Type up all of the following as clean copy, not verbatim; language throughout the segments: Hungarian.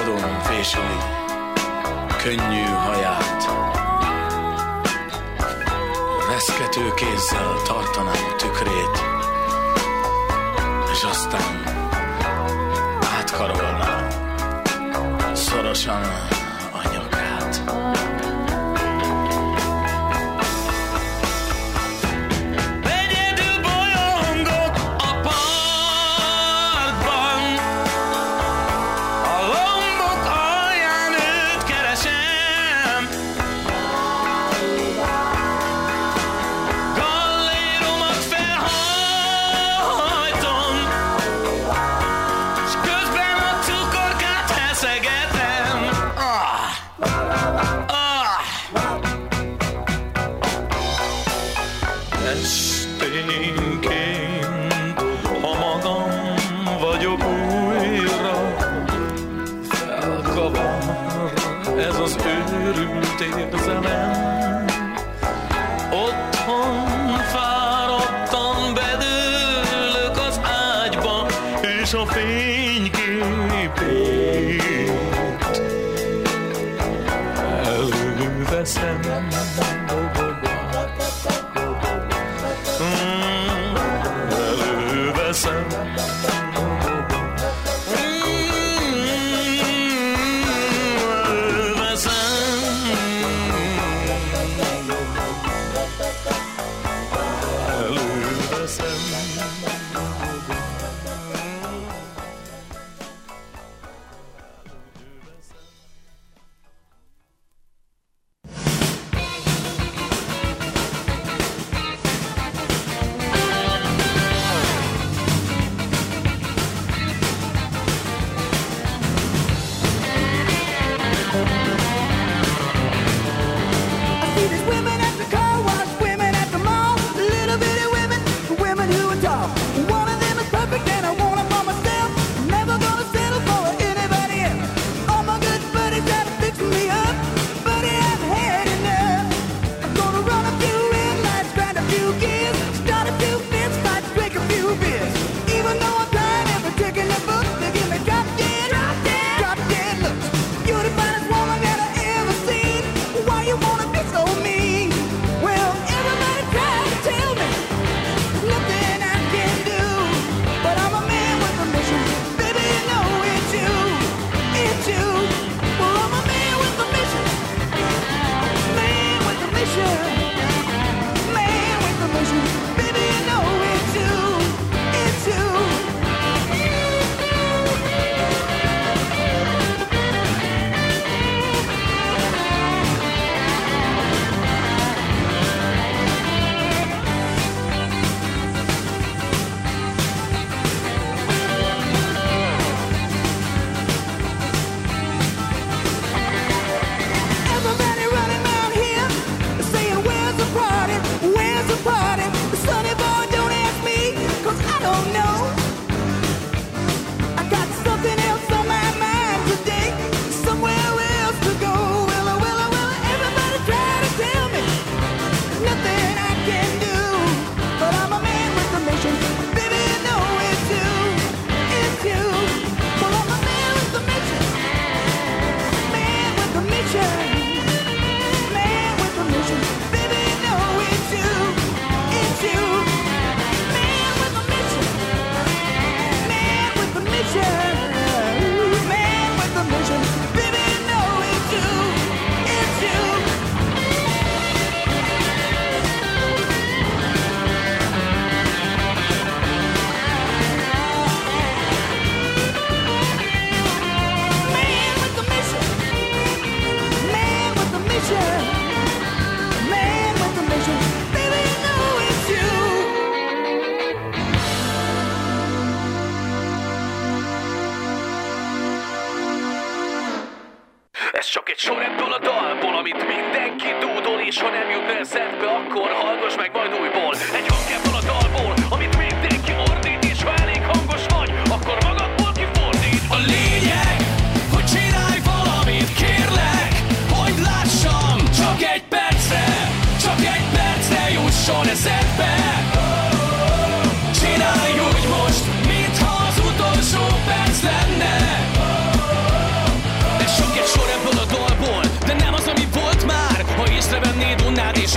padon fésüli könnyű haját. Reszkető kézzel tartanám tükrét, és aztán átkarolnám szorosan a nyakát.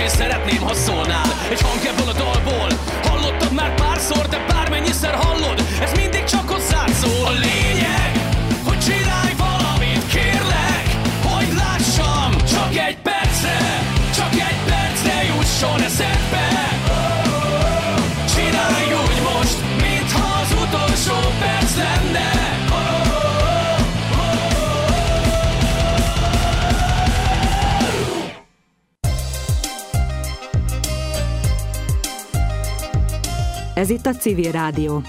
én szeretném, ha szólnál egy hang ebből a dalból. Hallottad már párszor, de bármennyiszer hallod, ez mindig csak hozzád szól. A lényeg, hogy csinálj valamit, kérlek, hogy lássam. Csak egy percre jusson eszedbe. Csinálj úgy most, mintha az utolsó perc lenne. Ez itt a Civil Rádió.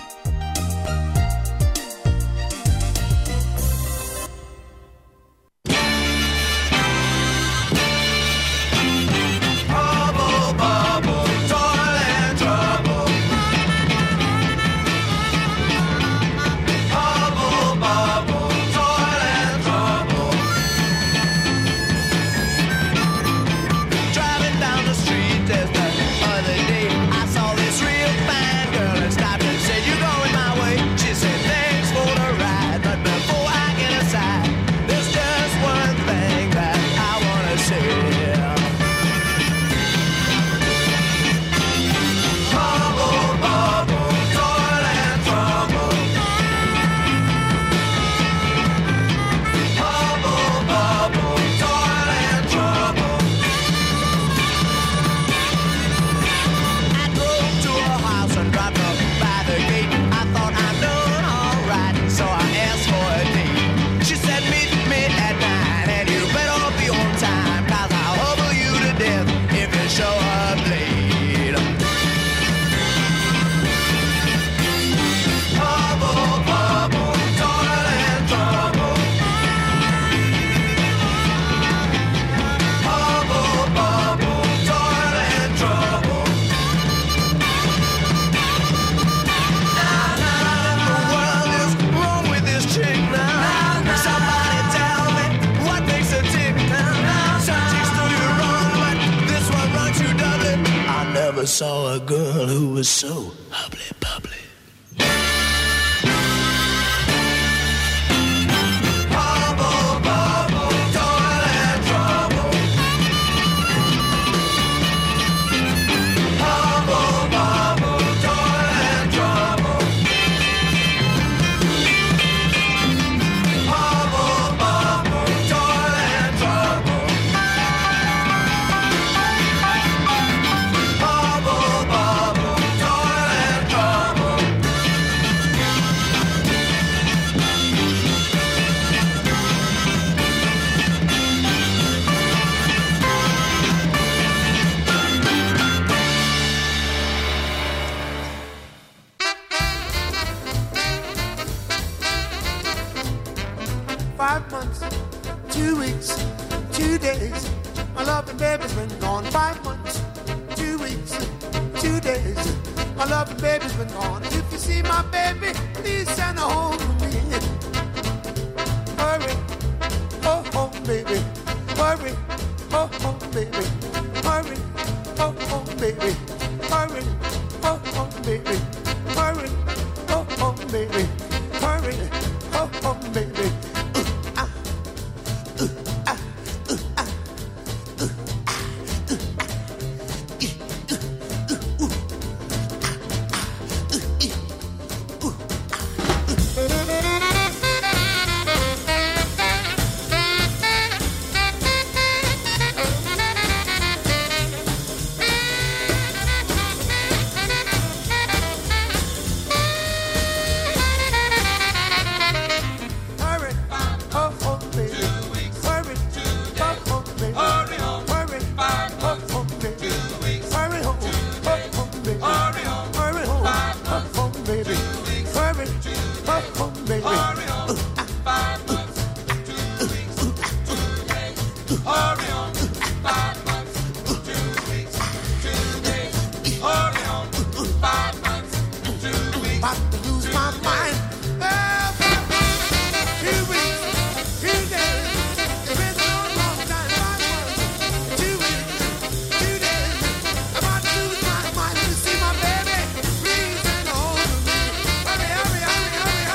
Saw a girl who was so hubbly bubbly.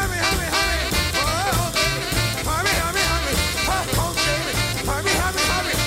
Hurry,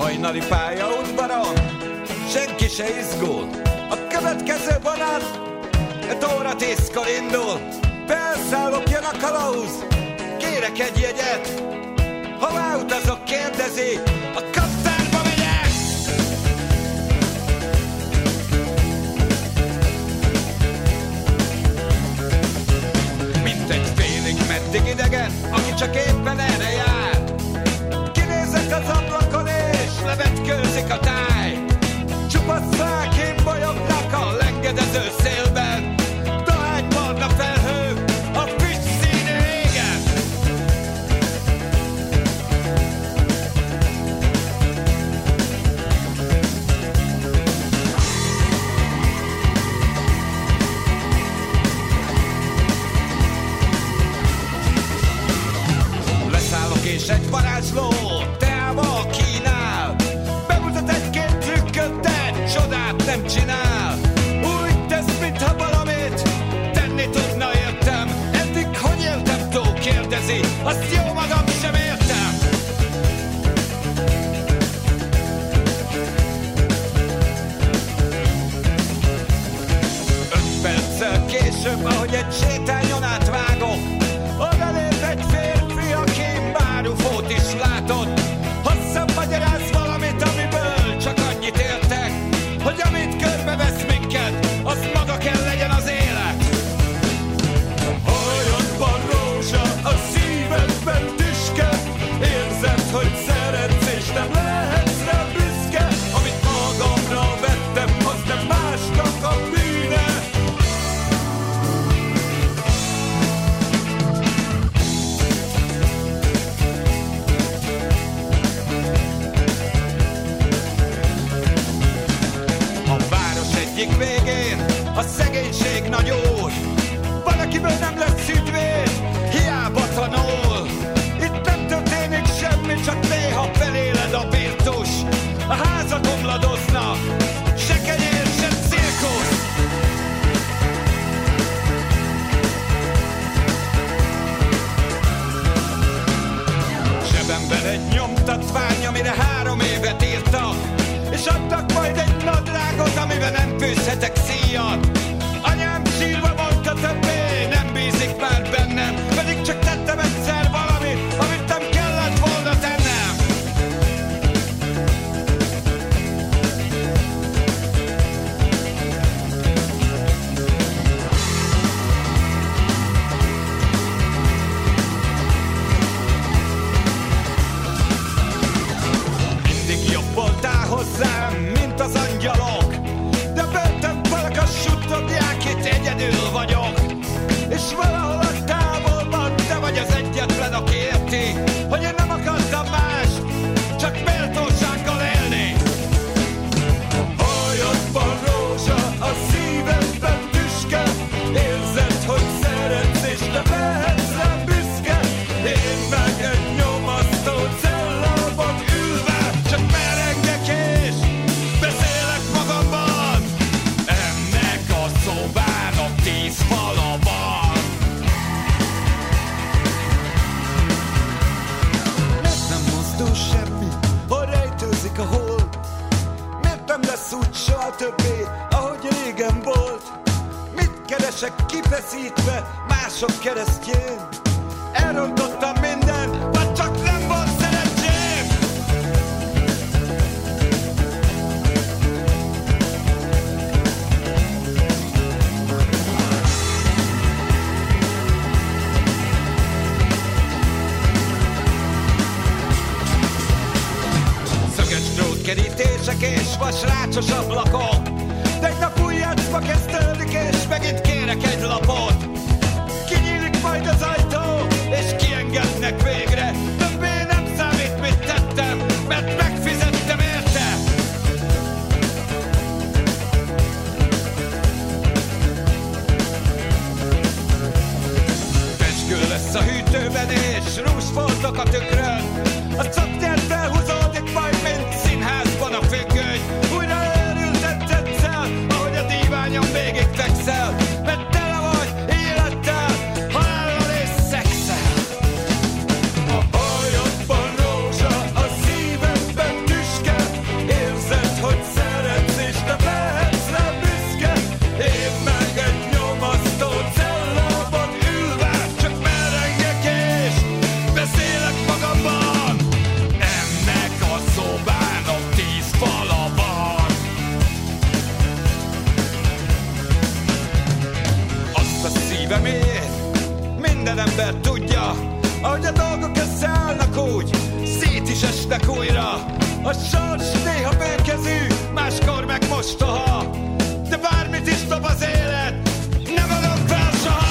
hajnali pályaudvaron senki se izgul. A következő vonat 5 óra 10-kor indul. Felszállok, jön a kalauz, kérek egy jegyet. Hová utazok, kérdezi, a kaptárba megyek. Mint egy félig meddig idegen, aki csak éppen erre jár. Kinézek az ablakon és levetkőzik a táj. Csupasz fák bolyognak a lengedező szélben. Dohány barna felhők, a füst színe égen. Leszállok és egy varázsló teával kínál. Bemutat egy-két trükköt, de csodát nem csinál. Úgy tesz, mintha valamit tenni tudna, értem. Eddig hogy éltem túl, kérdezi, azt jó magam sem értem. Öt perccel később, ahogy egy sétányon átvágok, odalép egy férfi, aki bárufót is látott. Hosszabb magyaráz valamit, amiből csak annyit értek, hogy amit körbevesz minket, az maga kell legyen az élet. Hajadban rózsa, a szívedben tüske, érzed, hogy szeretsz és nem lehetsz rá büszke. Amit magamra vettem, az nem másnak a bűne. Egyik végén a szegénység nagy úr. Van, akiből nem lesz ügyvéd, hiába tanul. Itt nem történik semmi, csak néha feléled a virtus. A házak omladoznak, se kenyér, se cirkusz. Zsebemben egy nyomtatvány, amire 3 évet írtak, és adtak majd egy nadrágot, amiben nem fűzhetek szíjat. Anyám sírva mondta, többé nem bízik már bennem, pedig csak tettem egyszer valamit, amit nem kellett volna tennem. Mindig jobb voltál hozzám, mint az angyalok, de börtönfalak suttogják, itt egyedül vagyok. És valahol a távolban te vagy az egyetlen, aki érti, hogy én nem akartam más, csak méltósággal élni. A hajadban rózsa, a szívedben tüske, érzed, hogy szeretsz és nem lehetsz rám büszke. Én meg egy nyomasztó cellában ülve, csak merengek és beszélek magamban. Ennek a szobának 10 fala van. Miért nem mozdul semmi, hol rejtőzik a hold? Miért nem lesz úgy soha többé, ahogy régen volt? Mit keresek kifeszítve mások keresztjén? Elrontottam mindent, vagy csak nem volt szerencsém? Szöges drótkerítések és vasrácsos ablakok, de egy nap új játszma kezdődik, és megint kérek egy lapot. Kinyílik majd az ajtó, és kiengednek végre. Többé nem számít, mit tettem, mert megfizettem érte. Pecskő lesz a hűtőben, és rúzsfoltok a tükrön. A szapnyát felhúzódik majd, mint színházban a függöny. Újra őrültet tetszel, ahogy a díványon végig fekszel, mert tele vagy élettel, halállal és szexszel. A hajadban rózsa, a szívedben tüske, úgy, szét is esnek újra. A sors néha bőkezű, máskor meg mostoha, de bármit is dob az élet, nem adom fel soha.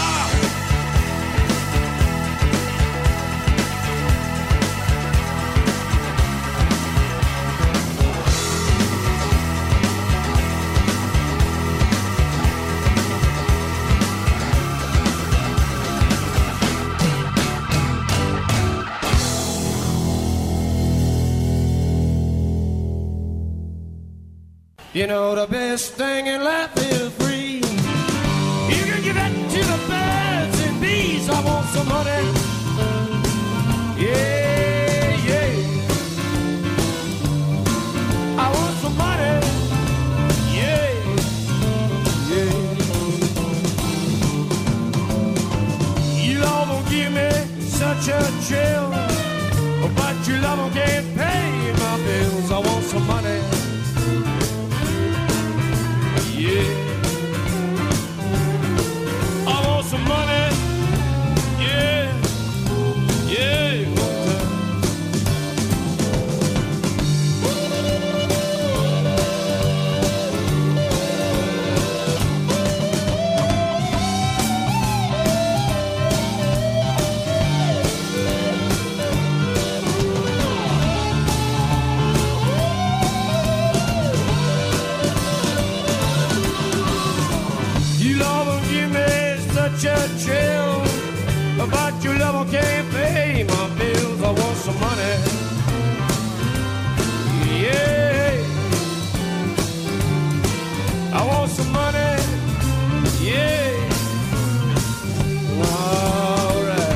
You know the best thing in life is free. You can give it to the birds and bees. I want some money. Yeah, yeah. I want some money. Yeah, yeah. You love will give me such a chill, but your love can't pay my bills. I want some money. Yeah, I want some money. Yeah, yeah. Chill, but your love can't pay my bills. I want some money. Yeah, I want some money. Yeah, all right.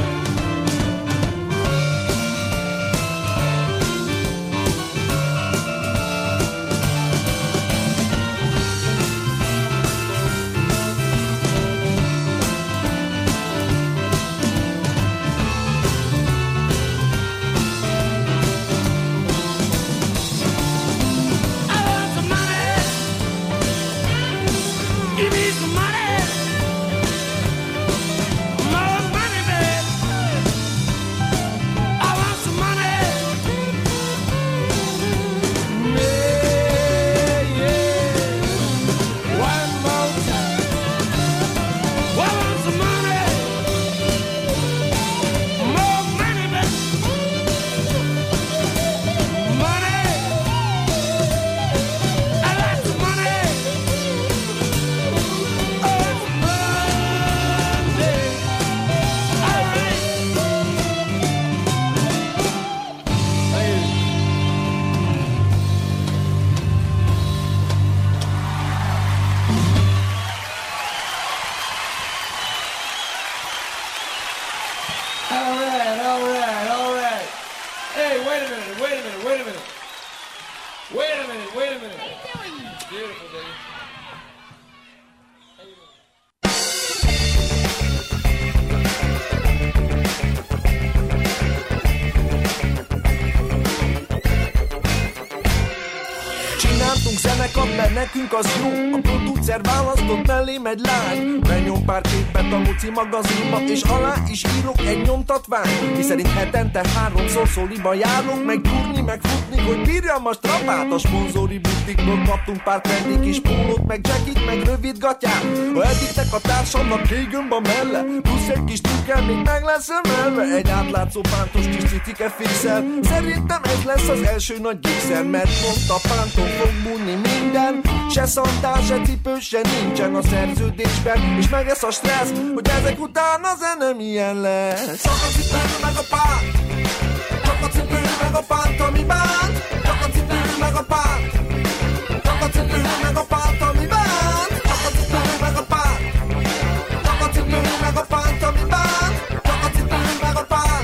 Nekünk az jó, a producer választott mellém egy lány. Benyom pár képet a Luci magazinba, és alá is írok egy nyomtatványt, miszerint hetente 3-szor Szóliba járok, meg gyúrni, meg futni, hogy bírjam a strapát. A szponzori butikból kaptunk pár trendy kis pólót, meg jackit, meg rövid gatyát. Ha eddigtek a társamnak régönb a melle, plusz egy kis trükkel még meg lesz emelve. Egy átlátszó pántos kis cicike fixel, szerintem ez lesz az első nagy gigszer, mert pont a pánton fog bújni minden. Se szantál, se cipő, se nincsen a szerződésben, és meg ez a stressz, hogy ezek után a zene milyen lesz. Csak a cipő meg a pánt, csak a cipő meg a pánt, ami bánt. Csak a cipő meg a pánt, csak a cipő meg a pánt, ami bánt. Csak a cipő meg a pánt, csak a cipő meg a pánt, ami bánt. Csak a cipő meg a pánt.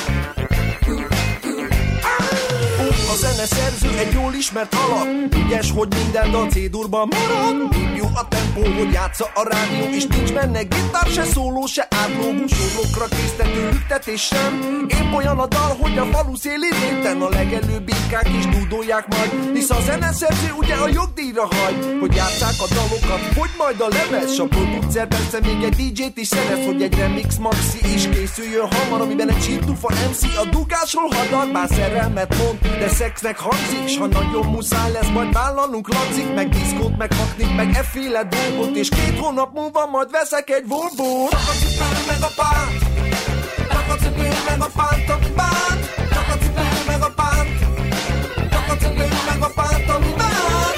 A zeneszerző egy jól ismert alak, ügyes, hogy minden dal C-durban marad. Így jó a tempó, hogy játsza a rádió, és nincs benne gitár, se szóló, se átló, búsorlókra késztető lüktetés sem. Épp olyan van a dal, hogy a falu szélén népten a legelőbb békák is dúdolják majd. Hisz a zeneszerző ugye a jogdíjra hagy, hogy játsszák a dalokat, hogy majd a lemez. A producer persze még egy DJ-t is szerez, hogy egy remix maxi is készüljön hamar, amiben egy csirtufa MC a dugásról hadar, bár szerelmet mond, de szexnek hangzik, s ha nagyon muszáj lesz, majd vállalnunk lancik, meg diszkót, meg haknik, meg efféle dolgot, és 2 hónap múlva majd veszek egy Volvo-t. Csak a cipő meg a pánt, csak a cipő meg a pánt, ami bánt, csak a cipő meg a pánt, csak a cipő meg a pánt, ami bánt.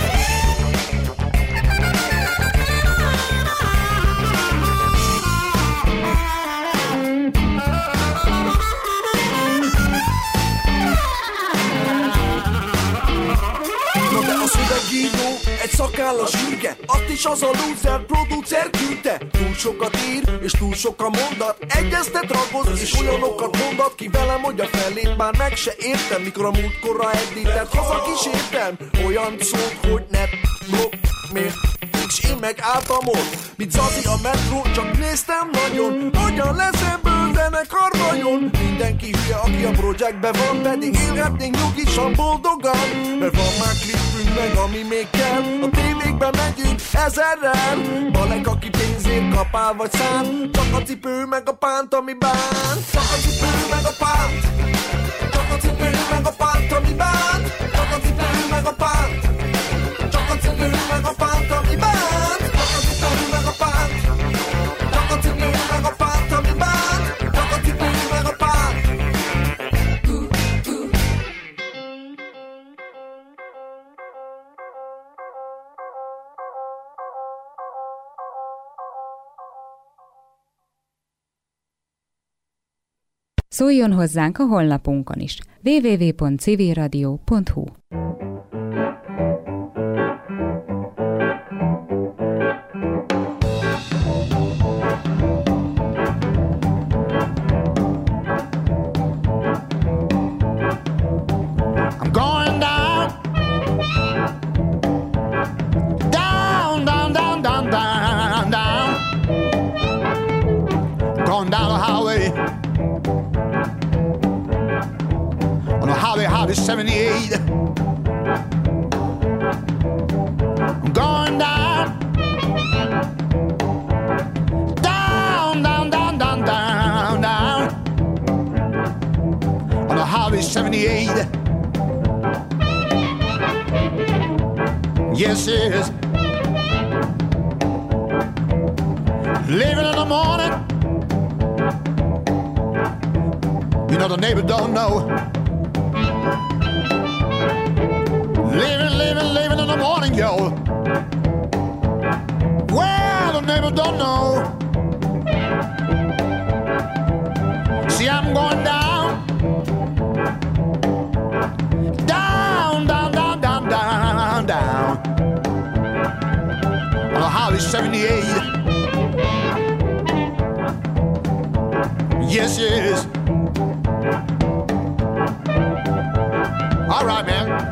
Szövegíró, egy szakállas ürge, azt is az a loser producer küldte. Túl sokat ír, és túl sok a mondat, egyeztet ragoz, és olyanokat mondat ki velem, hogy a felét már meg se értem. Mikor a múltkorra edített, haza kísértem, olyan szót, hogy ne blokk, miért? És én meg álltam ott, mint Zazi a metró, csak néztem nagyon, hogyan lesz ebből zenekar vajon. Mindenki hülye, aki a projektben van, pedig élhetnénk nyugisan, boldogan, mert van már klipünk meg, ami még kell. A tévékben megyünk 1000-rel, Balek, aki pénzért kapál vagy szán, csak a cipő meg a pánt, ami bánt. Csak a cipő meg a pánt, csak a cipő meg a pánt, ami bánt. Csak a cipő meg a pánt, csak a cipő meg a pánt, ami bánt. Csak a cipő meg a pánt, csak a cipő meg a pánt, ami bánt. Csak a cipő meg a pánt. Szóljon hozzánk a honlapunkon is. www.civilradio.hu. Highway 78. I'm going down, down, down, down, down, down, down on the Highway 78. Yes, yes. Leaving in the morning, you know the neighbor don't know. Leaving in the morning, yo. Well, the neighbor don't know. See, I'm going down, down, down, down, down, down, down on the Highway 78. Yes, yes. All right, man.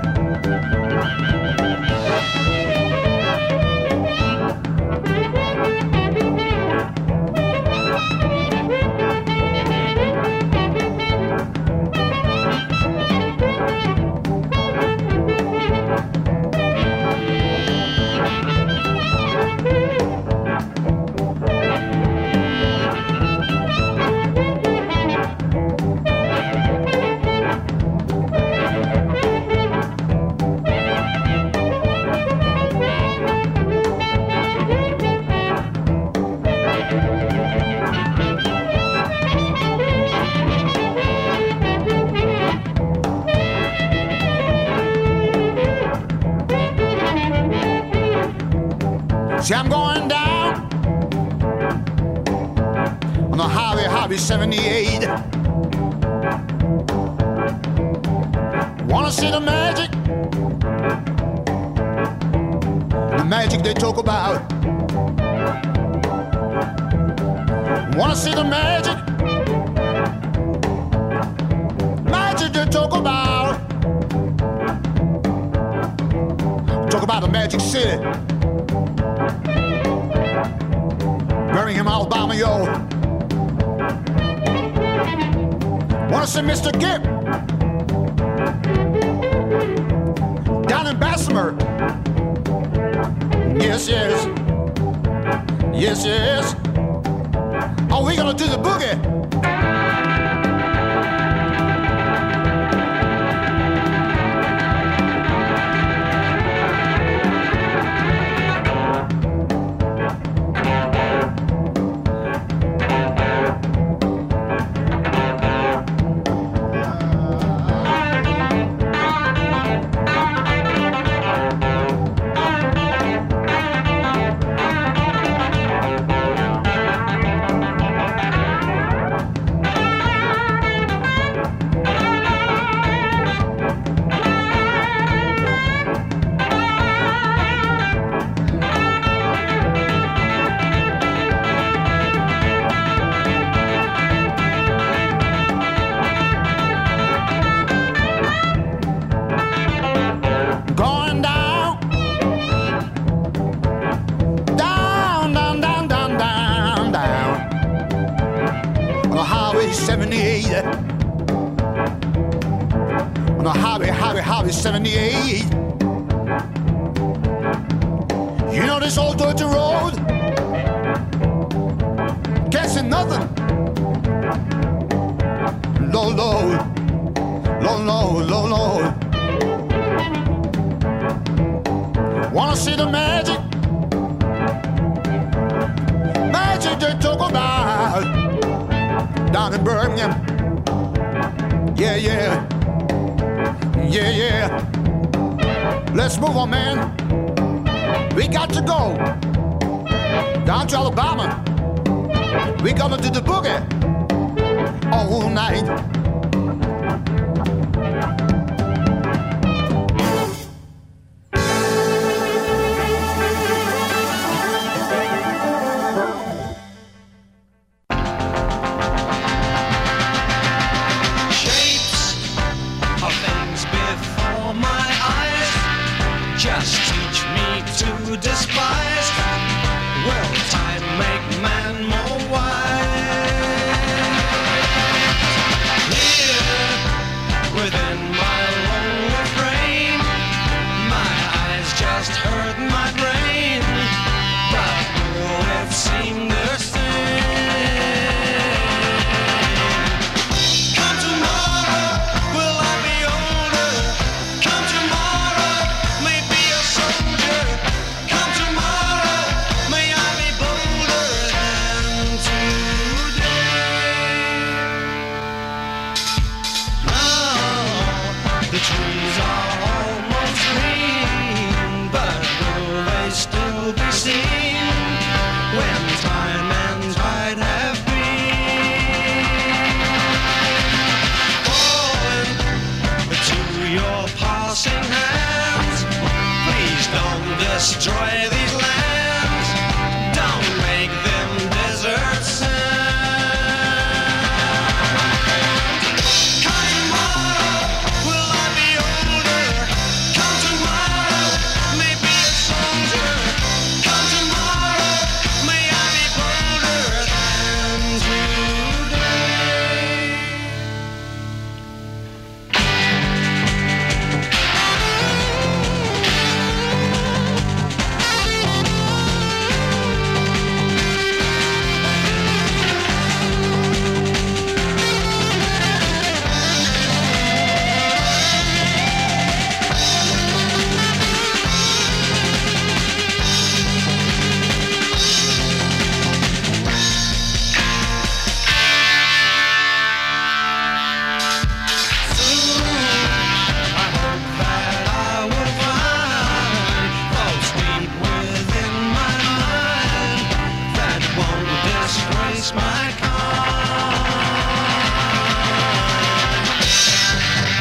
See, I'm going down on the Highway 78. Wanna see the magic they talk about. Wanna see the magic they talk about. Talk about the Magic City, Birmingham, Alabama, yo. Wanna see Mr. Gibb down in Bessemer. Yes, yes. Yes, yes. Are we gonna do the boogie? On the highway 78. You know this old dirty road? Can't see nothing. Low, low, low, low, low, low. Wanna see the magic? Magic they talk about down in Birmingham. Yeah, yeah, yeah, yeah. Let's move on, man. We got to go down to Alabama. We gonna do the boogie all night. The trees are